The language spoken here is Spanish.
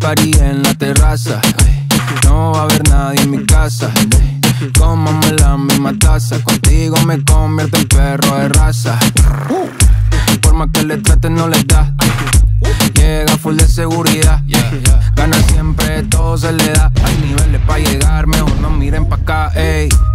party en la terraza. No va a haber nadie en mi casa. Comamos la misma taza. Contigo me convierto en perro de raza. Por más que le traten no les da. Llega full de seguridad. Gana siempre, todo se le da. Hay niveles pa' llegar, mejor no miren pa' acá, ey.